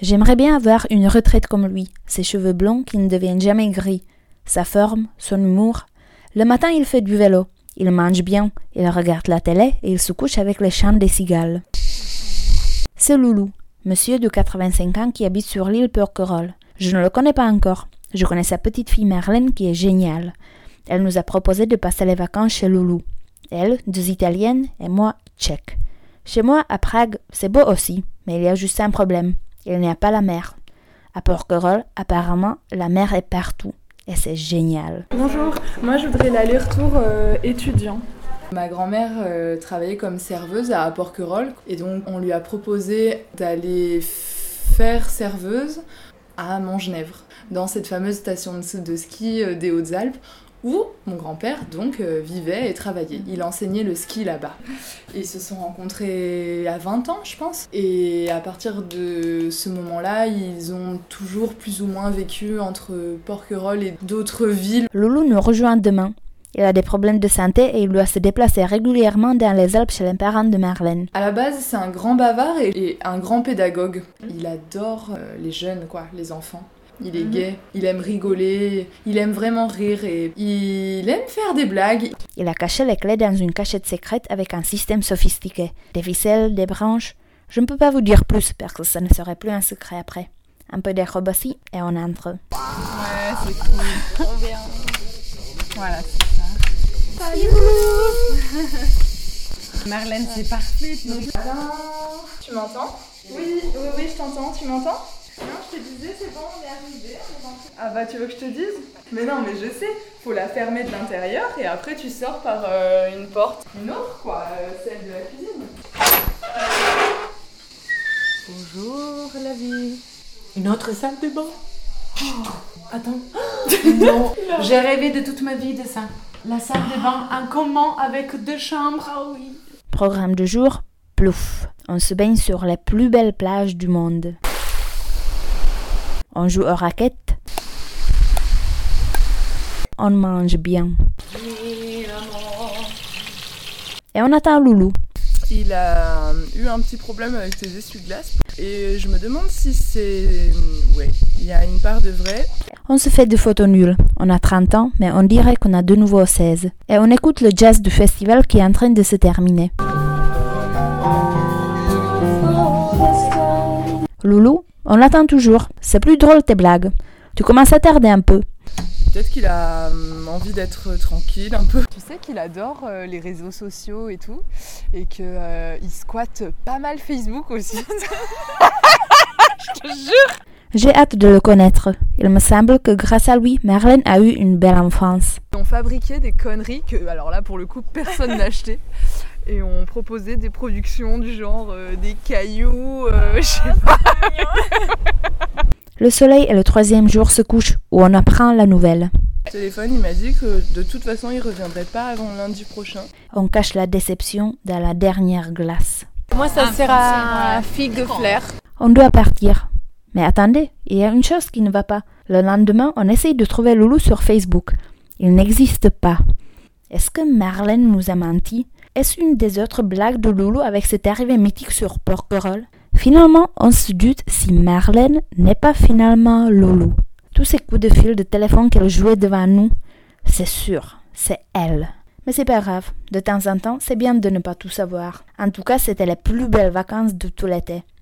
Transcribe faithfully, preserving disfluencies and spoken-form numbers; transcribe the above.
J'aimerais bien avoir une retraite comme lui, ses cheveux blonds qui ne deviennent jamais gris, sa forme, son humour. Le matin, il fait du vélo, il mange bien, il regarde la télé et il se couche avec les chants des cigales. C'est Loulou, monsieur de quatre-vingt-cinq ans qui habite sur l'île Porquerolles. Je ne le connais pas encore. Je connais sa petite fille Marlène qui est géniale. Elle nous a proposé de passer les vacances chez Loulou. Elle, deux italiennes, et moi, tchèque. Chez moi, à Prague, c'est beau aussi, mais il y a juste un problème. Il n'y a pas la mer. À Porquerolles, apparemment, la mer est partout. Et c'est génial. Bonjour, moi je voudrais l'aller-retour euh, étudiant. Ma grand-mère euh, travaillait comme serveuse à Porquerolles et donc on lui a proposé d'aller faire serveuse à Montgenèvre, dans cette fameuse station de ski euh, des Hautes-Alpes, où mon grand-père donc euh, vivait et travaillait. Il enseignait le ski là-bas. Ils se sont rencontrés à vingt ans, je pense. Et à partir de ce moment-là, ils ont toujours plus ou moins vécu entre Porquerolles et d'autres villes. Loulou nous rejoint demain. Il a des problèmes de santé et il doit se déplacer régulièrement dans les Alpes chez les parents de Marlène. À la base, c'est un grand bavard et, et un grand pédagogue. Il adore euh, les jeunes, quoi, les enfants. Il est gai, il aime rigoler, il aime vraiment rire et il aime faire des blagues. Il a caché les clés dans une cachette secrète avec un système sophistiqué. Des ficelles, des branches. Je ne peux pas vous dire plus parce que ça ne serait plus un secret après. Un peu d'acrobatie et on entre. Ouais, c'est cool. Trop bien. Voilà, c'est ça. Salut. Marlène, c'est parfait. Alors, tu m'entends ? Oui, oui, oui, je t'entends. Tu m'entends ? Non, je te disais, c'est bon, on est arrivé. Ah bah, tu veux que je te dise ? Mais non, mais je sais. Faut la fermer de l'intérieur et après tu sors par euh, une porte. Une autre, quoi, euh, celle de la cuisine. Bonjour, la vie. Une autre salle de bain ? Oh, attends. Non, j'ai rêvé de toute ma vie de ça. La salle de bain, un commun avec deux chambres. Ah oui. Programme de jour, plouf. On se baigne sur les plus belles plages du monde. On joue aux raquettes. On mange bien. Et on attend Loulou. Il a eu un petit problème avec ses essuie-glaces et je me demande si c'est... Ouais, il y a une part de vrai. On se fait des photos nulles. On a trente ans, mais on dirait qu'on a de nouveau seize. Et on écoute le jazz du festival qui est en train de se terminer. Loulou, on l'attend toujours. C'est plus drôle tes blagues. Tu commences à tarder un peu. Peut-être qu'il a envie d'être tranquille un peu. Tu sais qu'il adore euh, les réseaux sociaux et tout, et qu'il euh, squatte pas mal Facebook aussi. Je te jure. J'ai hâte de le connaître. Il me semble que grâce à lui, Marlène a eu une belle enfance. On fabriquait des conneries que, alors là pour le coup, personne n'a acheté. Et on proposait des productions du genre euh, des cailloux, euh, je sais pas. Le soleil et le troisième jour se couchent, où on apprend la nouvelle. Le téléphone, il m'a dit que de toute façon, il reviendrait pas avant lundi prochain. On cache la déception dans la dernière glace. Moi, ça ah, sera figue flair. On doit partir. Mais attendez, il y a une chose qui ne va pas. Le lendemain, on essaye de trouver Loulou sur Facebook. Il n'existe pas. Est-ce que Marlène nous a menti ? Est-ce une des autres blagues de Loulou avec cette arrivée mythique sur Porquerolles ? Finalement, on se doute si Marlène n'est pas finalement Loulou. Tous ces coups de fil de téléphone qu'elle jouait devant nous, c'est sûr, c'est elle. Mais c'est pas grave, de temps en temps, c'est bien de ne pas tout savoir. En tout cas, c'était les plus belles vacances de tout l'été.